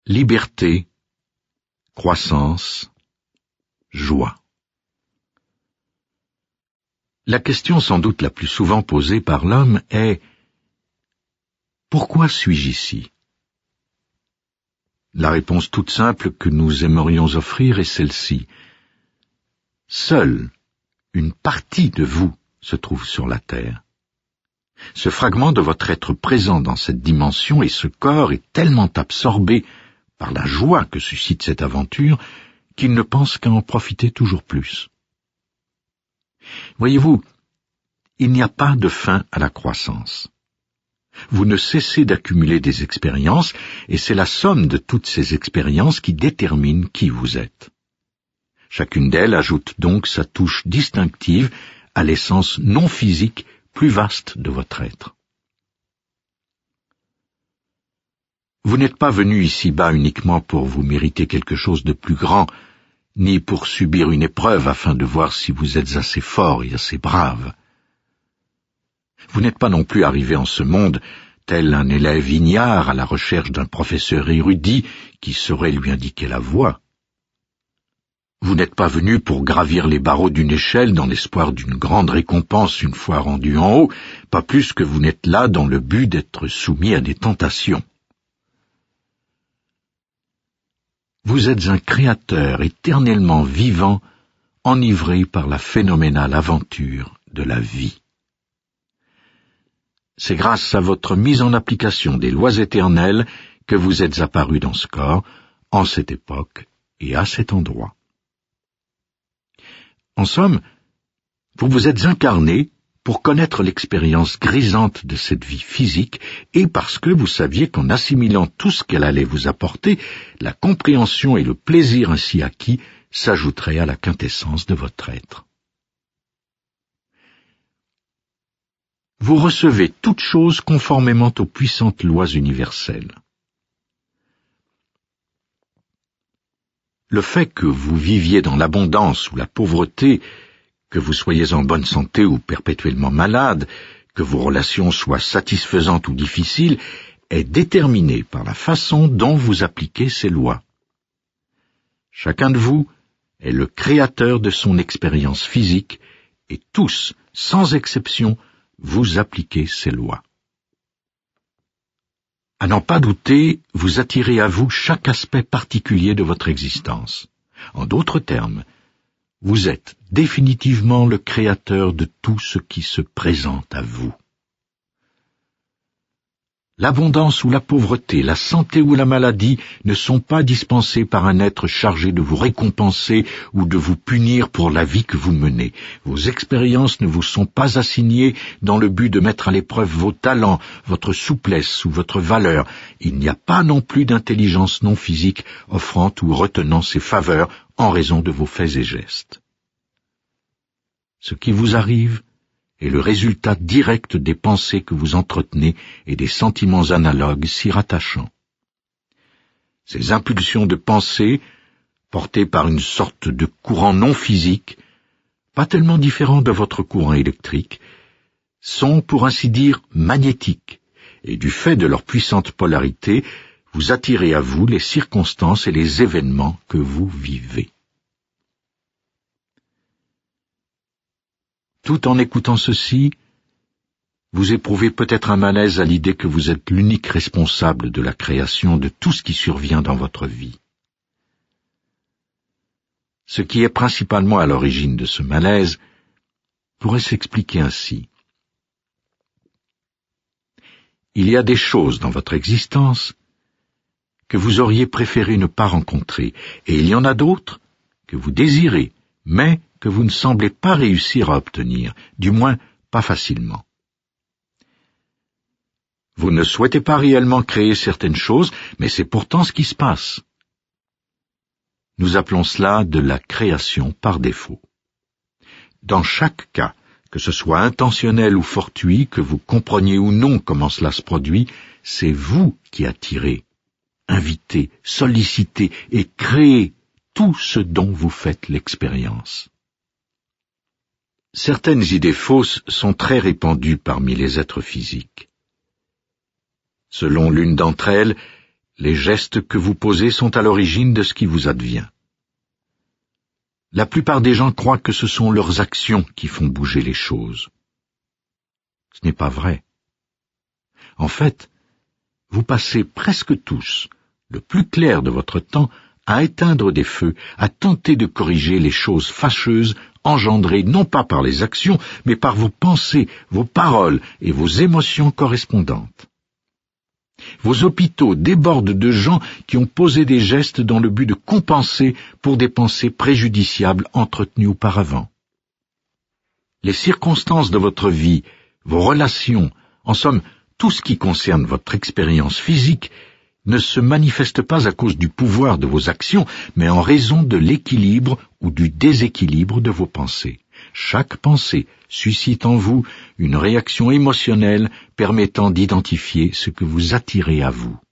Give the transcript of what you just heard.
Liberté, croissance, joie. La question sans doute la plus souvent posée par l'homme est « Pourquoi suis-je ici ?» La réponse toute simple que nous aimerions offrir est celle-ci. Seule une partie de vous se trouve sur la terre. Ce fragment de votre être présent dans cette dimension et ce corps est tellement absorbé par la joie que suscite cette aventure qu'il ne pense qu'à en profiter toujours plus. Voyez-vous, il n'y a pas de fin à la croissance. Vous ne cessez d'accumuler des expériences, et c'est la somme de toutes ces expériences qui détermine qui vous êtes. Chacune d'elles ajoute donc sa touche distinctive à l'essence non physique plus vaste de votre être. Vous n'êtes pas venu ici-bas uniquement pour vous mériter quelque chose de plus grand, ni pour subir une épreuve afin de voir si vous êtes assez fort et assez brave. Vous n'êtes pas non plus arrivé en ce monde tel un élève ignare à la recherche d'un professeur érudit qui saurait lui indiquer la voie. Vous n'êtes pas venu pour gravir les barreaux d'une échelle dans l'espoir d'une grande récompense une fois rendu en haut, pas plus que vous n'êtes là dans le but d'être soumis à des tentations. Vous êtes un créateur éternellement vivant, enivré par la phénoménale aventure de la vie. C'est grâce à votre mise en application des lois éternelles que vous êtes apparu dans ce corps, en cette époque et à cet endroit. En somme, vous vous êtes incarné pour connaître l'expérience grisante de cette vie physique et parce que vous saviez qu'en assimilant tout ce qu'elle allait vous apporter, la compréhension et le plaisir ainsi acquis s'ajouteraient à la quintessence de votre être. Vous recevez toutes choses conformément aux puissantes lois universelles. Le fait que vous viviez dans l'abondance ou la pauvreté, que vous soyez en bonne santé ou perpétuellement malade, que vos relations soient satisfaisantes ou difficiles, est déterminé par la façon dont vous appliquez ces lois. Chacun de vous est le créateur de son expérience physique et tous, sans exception, vous appliquez ces lois. À n'en pas douter, vous attirez à vous chaque aspect particulier de votre existence. En d'autres termes, vous êtes définitivement le créateur de tout ce qui se présente à vous. L'abondance ou la pauvreté, la santé ou la maladie ne sont pas dispensés par un être chargé de vous récompenser ou de vous punir pour la vie que vous menez. Vos expériences ne vous sont pas assignées dans le but de mettre à l'épreuve vos talents, votre souplesse ou votre valeur. Il n'y a pas non plus d'intelligence non physique offrant ou retenant ces faveurs en raison de vos faits et gestes. Ce qui vous arrive est le résultat direct des pensées que vous entretenez et des sentiments analogues s'y rattachant. Ces impulsions de pensée, portées par une sorte de courant non physique, pas tellement différent de votre courant électrique, sont, pour ainsi dire, magnétiques, et du fait de leur puissante polarité, vous attirez à vous les circonstances et les événements que vous vivez. Tout en écoutant ceci, vous éprouvez peut-être un malaise à l'idée que vous êtes l'unique responsable de la création de tout ce qui survient dans votre vie. Ce qui est principalement à l'origine de ce malaise pourrait s'expliquer ainsi. Il y a des choses dans votre existence que vous auriez préféré ne pas rencontrer, et il y en a d'autres que vous désirez, mais que vous ne semblez pas réussir à obtenir, du moins pas facilement. Vous ne souhaitez pas réellement créer certaines choses, mais c'est pourtant ce qui se passe. Nous appelons cela de la création par défaut. Dans chaque cas, que ce soit intentionnel ou fortuit, que vous compreniez ou non comment cela se produit, c'est vous qui attirez, invitez, sollicitez et créez tout ce dont vous faites l'expérience. Certaines idées fausses sont très répandues parmi les êtres physiques. Selon l'une d'entre elles, Les gestes que vous posez sont à l'origine de ce qui vous advient. La plupart des gens croient que ce sont leurs actions qui font bouger les choses. Ce n'est pas vrai. En fait, vous passez presque tous le plus clair de votre temps à éteindre des feux, à tenter de corriger les choses fâcheuses engendrées non pas par les actions, mais par vos pensées, vos paroles et vos émotions correspondantes. Vos hôpitaux débordent de gens qui ont posé des gestes dans le but de compenser pour des pensées préjudiciables entretenues auparavant. Les circonstances de votre vie, vos relations, en somme, tout ce qui concerne votre expérience physique, ne se manifeste pas à cause du pouvoir de vos actions, mais en raison de l'équilibre ou du déséquilibre de vos pensées. Chaque pensée suscite en vous une réaction émotionnelle permettant d'identifier ce que vous attirez à vous.